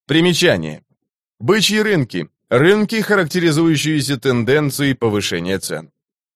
Примечание. Бычьи рынки. Рынки, характеризующиеся тенденцией повышения цен.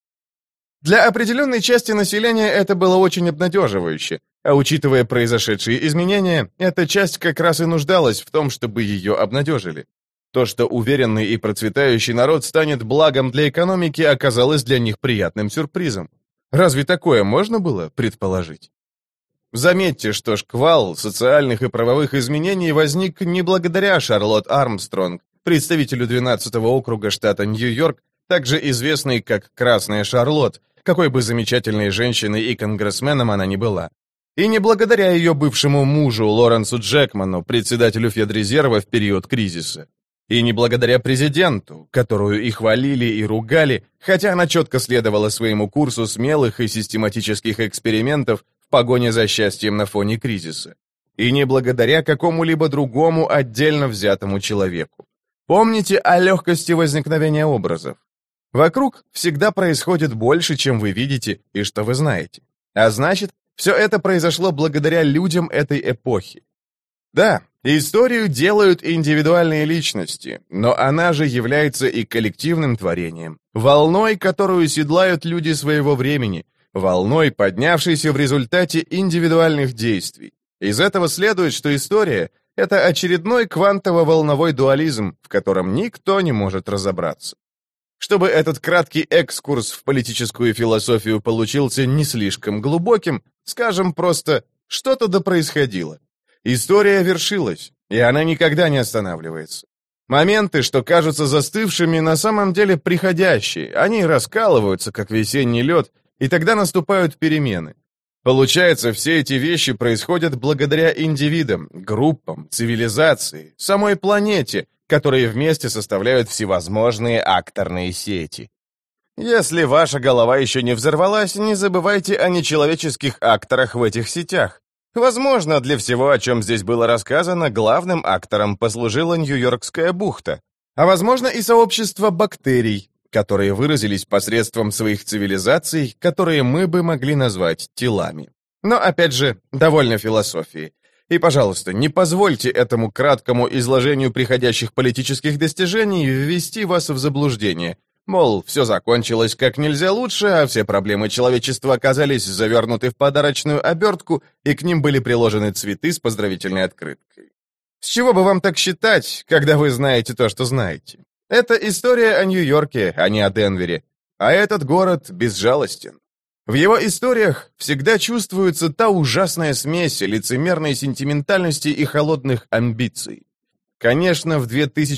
Для определенной части населения это было очень обнадеживающе, а учитывая произошедшие изменения, эта часть как раз и нуждалась в том, чтобы ее обнадежили. То, что уверенный и процветающий народ станет благом для экономики, оказалось для них приятным сюрпризом. Разве такое можно было предположить? Заметьте, что шквал социальных и правовых изменений возник не благодаря Шарлотт Армстронг, представителю 12-го округа штата Нью-Йорк, также известной как Красная Шарлотт, какой бы замечательной женщиной и конгрессменом она ни была. И не благодаря ее бывшему мужу Лоренсу Джекману, председателю Федрезерва в период кризиса. И не благодаря президенту, которую и хвалили, и ругали, хотя она четко следовала своему курсу смелых и систематических экспериментов в погоне за счастьем на фоне кризиса. И не благодаря какому-либо другому отдельно взятому человеку. Помните о легкости возникновения образов. Вокруг всегда происходит больше, чем вы видите и что вы знаете. А значит, все это произошло благодаря людям этой эпохи. Да, историю делают индивидуальные личности, но она же является и коллективным творением, волной, которую седлают люди своего времени, волной, поднявшейся в результате индивидуальных действий. Из этого следует, что история — это очередной квантово-волновой дуализм, в котором никто не может разобраться. Чтобы этот краткий экскурс в политическую философию получился не слишком глубоким, скажем просто, что-то да происходило. История вершилась, и она никогда не останавливается. Моменты, что кажутся застывшими, на самом деле приходящие, они раскалываются, как весенний лед, и тогда наступают перемены. Получается, все эти вещи происходят благодаря индивидам, группам, цивилизации, самой планете, которые вместе составляют всевозможные акторные сети. Если ваша голова еще не взорвалась, не забывайте о нечеловеческих акторах в этих сетях. Возможно, для всего, о чем здесь было рассказано, главным актором послужила Нью-Йоркская бухта, а возможно и сообщество бактерий, которые выразились посредством своих цивилизаций, которые мы бы могли назвать телами. Но, опять же, довольно философии. И, пожалуйста, не позвольте этому краткому изложению приходящих политических достижений ввести вас в заблуждение. Мол, все закончилось как нельзя лучше, а все проблемы человечества оказались завернуты в подарочную обертку, и к ним были приложены цветы с поздравительной открыткой. С чего бы вам так считать, когда вы знаете то, что знаете? Это история о Нью-Йорке, а не о Денвере. А этот город безжалостен. В его историях всегда чувствуется та ужасная смесь лицемерной сентиментальности и холодных амбиций. Конечно, в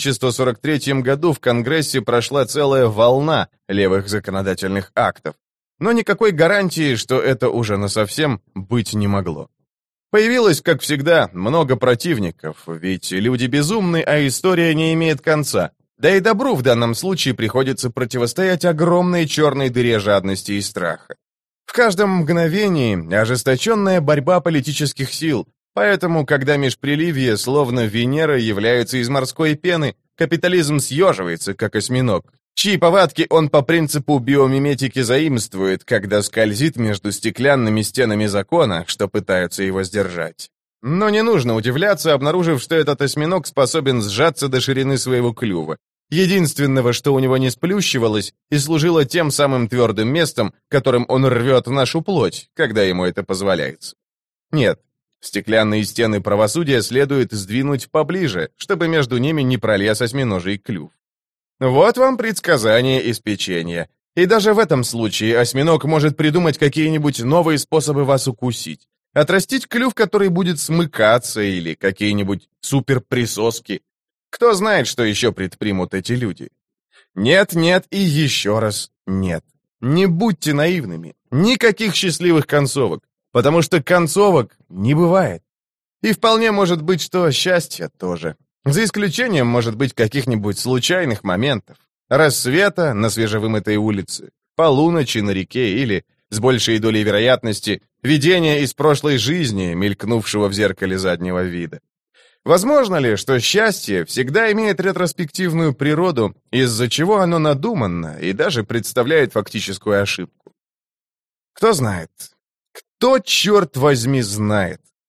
2143 году в Конгрессе прошла целая волна левых законодательных актов, но никакой гарантии, что это уже насовсем быть не могло. Появилось, как всегда, много противников, ведь люди безумны, а история не имеет конца. Да и добру в данном случае приходится противостоять огромной черной дыре жадности и страха. В каждом мгновении ожесточенная борьба политических сил, поэтому, когда межпреливье, словно Венера, является из морской пены, капитализм съеживается, как осьминог, чьи повадки он по принципу биомиметики заимствует, когда скользит между стеклянными стенами закона, что пытаются его сдержать. Но не нужно удивляться, обнаружив, что этот осьминог способен сжаться до ширины своего клюва, единственного, что у него не сплющивалось и служило тем самым твердым местом, которым он рвет нашу плоть, когда ему это позволяется. Нет, стеклянные стены правосудия следует сдвинуть поближе, чтобы между ними не пролез осьминожий клюв. Вот вам предсказание из печенья. И даже в этом случае осьминог может придумать какие-нибудь новые способы вас укусить. Отрастить клюв, который будет смыкаться, или какие-нибудь суперприсоски. Кто знает, что еще предпримут эти люди? Нет, нет и еще раз нет. Не будьте наивными. Никаких счастливых концовок, потому что концовок не бывает. И вполне может быть, что счастье тоже. За исключением, может быть, каких-нибудь случайных моментов. Рассвета на свежевымытой улице, полуночи на реке или, с большей долей вероятности, видения из прошлой жизни, мелькнувшего в зеркале заднего вида. Возможно ли, что счастье всегда имеет ретроспективную природу, из-за чего оно надуманно и даже представляет фактическую ошибку? Кто знает? Кто, черт возьми, знает?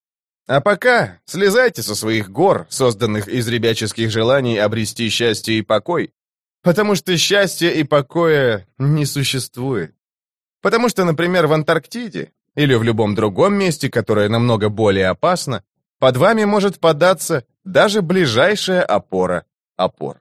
А пока слезайте со своих гор, созданных из ребяческих желаний обрести счастье и покой, потому что счастья и покоя не существует. Потому что, например, в Антарктиде или в любом другом месте, которое намного более опасно, под вами может податься даже ближайшая опора опор.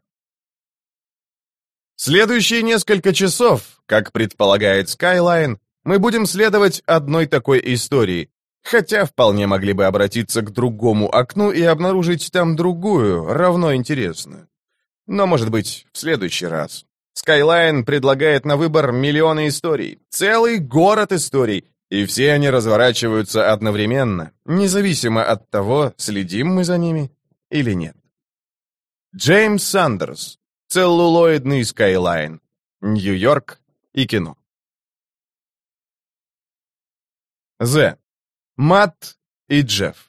Следующие несколько часов, как предполагает Skyline, мы будем следовать одной такой истории, хотя вполне могли бы обратиться к другому окну и обнаружить там другую, равно интересную. Но, может быть, в следующий раз. Skyline предлагает на выбор миллионы историй, целый город историй, и все они разворачиваются одновременно, независимо от того, следим мы за ними или нет. Джеймс Сандерс. Целлулоидный Skyline. Нью-Йорк и кино. З. Матт и Джефф.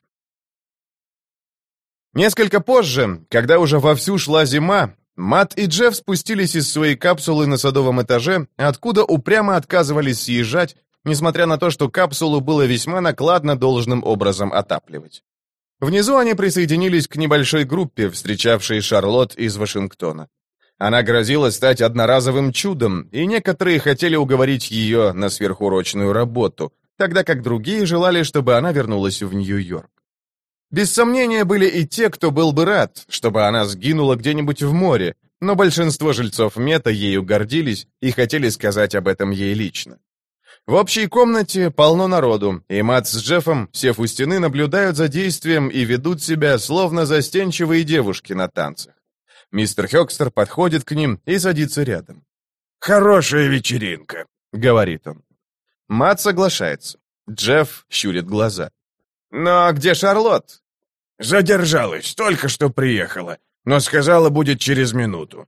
Несколько позже, когда уже вовсю шла зима, Матт и Джефф спустились из своей капсулы на садовом этаже, откуда упрямо отказывались съезжать, несмотря на то, что капсулу было весьма накладно должным образом отапливать. Внизу они присоединились к небольшой группе, встречавшей Шарлотт из Вашингтона. Она грозила стать одноразовым чудом, и некоторые хотели уговорить ее на сверхурочную работу, тогда как другие желали, чтобы она вернулась в Нью-Йорк. Без сомнения, были и те, кто был бы рад, чтобы она сгинула где-нибудь в море, но большинство жильцов Мета ею гордились и хотели сказать об этом ей лично. В общей комнате полно народу, и Матт с Джеффом, сев у стены, наблюдают за действием и ведут себя, словно застенчивые девушки на танцах. Мистер Хёкстер подходит к ним и садится рядом. «Хорошая вечеринка», — говорит он. Матт соглашается. Джефф щурит глаза. «Но где Шарлотт?» «Задержалась, только что приехала, но сказала, будет через минуту».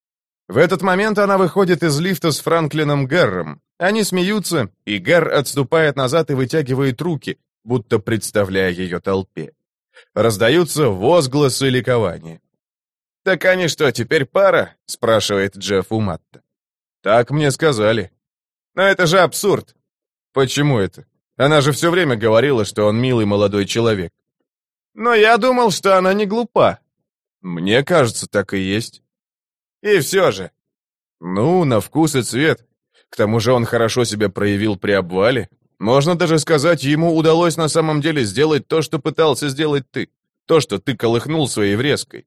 В этот момент она выходит из лифта с Франклином Гэрром. Они смеются, и Гэр отступает назад и вытягивает руки, будто представляя ее толпе. Раздаются возгласы ликования. «Так они что, теперь пара?» — спрашивает Джефф у Матта. «Так мне сказали». «Но это же абсурд». «Почему это? Она же все время говорила, что он милый молодой человек». «Но я думал, что она не глупа». «Мне кажется, так и есть». «И все же». «Ну, на вкус и цвет. К тому же он хорошо себя проявил при обвале. Можно даже сказать, ему удалось на самом деле сделать то, что пытался сделать ты. То, что ты колыхнул своей врезкой».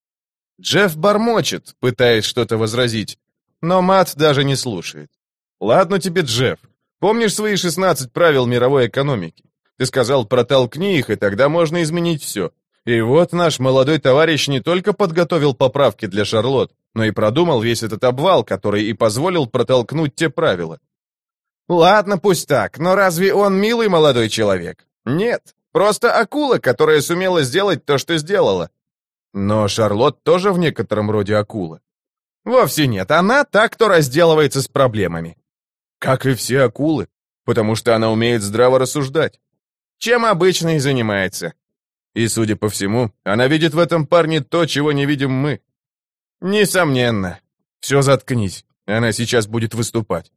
Джефф бормочет, пытаясь что-то возразить, но Матт даже не слушает. «Ладно тебе, Джефф. Помнишь свои 16 правил мировой экономики? Ты сказал, протолкни их, и тогда можно изменить все. И вот наш молодой товарищ не только подготовил поправки для Шарлотт, но и продумал весь этот обвал, который и позволил протолкнуть те правила». «Ладно, пусть так, но разве он милый молодой человек? Нет, просто акула, которая сумела сделать то, что сделала». «Но Шарлотт тоже в некотором роде акула». «Вовсе нет, она та, кто разделывается с проблемами». «Как и все акулы, потому что она умеет здраво рассуждать. Чем обычно и занимается. И, судя по всему, она видит в этом парне то, чего не видим мы». «Несомненно. Все, заткнись, она сейчас будет выступать».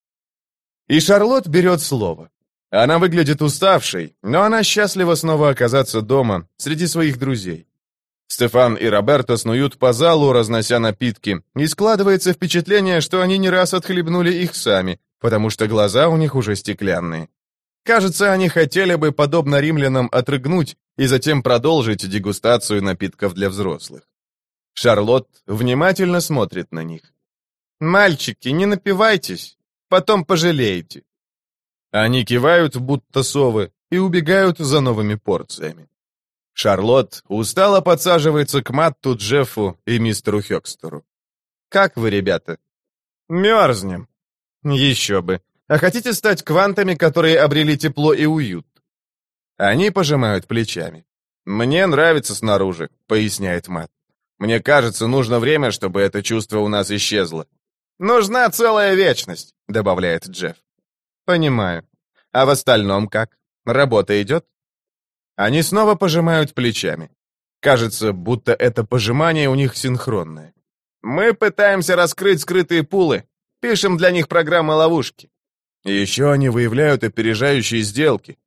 И Шарлотт берет слово. Она выглядит уставшей, но она счастлива снова оказаться дома, среди своих друзей. Стефан и Роберто снуют по залу, разнося напитки, и складывается впечатление, что они не раз отхлебнули их сами, потому что глаза у них уже стеклянные. Кажется, они хотели бы, подобно римлянам, отрыгнуть и затем продолжить дегустацию напитков для взрослых. Шарлотт внимательно смотрит на них. «Мальчики, не напивайтесь, потом пожалеете». Они кивают, будто совы, и убегают за новыми порциями. Шарлотт устало подсаживается к Матту, Джеффу и мистеру Хёкстеру. «Как вы, ребята?» «Мерзнем». «Еще бы. А хотите стать квантами, которые обрели тепло и уют?» Они пожимают плечами. «Мне нравится снаружи», — поясняет Матт. «Мне кажется, нужно время, чтобы это чувство у нас исчезло». «Нужна целая вечность», — добавляет Джефф. «Понимаю. А в остальном как? Работа идет?» Они снова пожимают плечами. Кажется, будто это пожимание у них синхронное. «Мы пытаемся раскрыть скрытые пулы. Пишем для них программы-ловушки». И еще они выявляют опережающие сделки.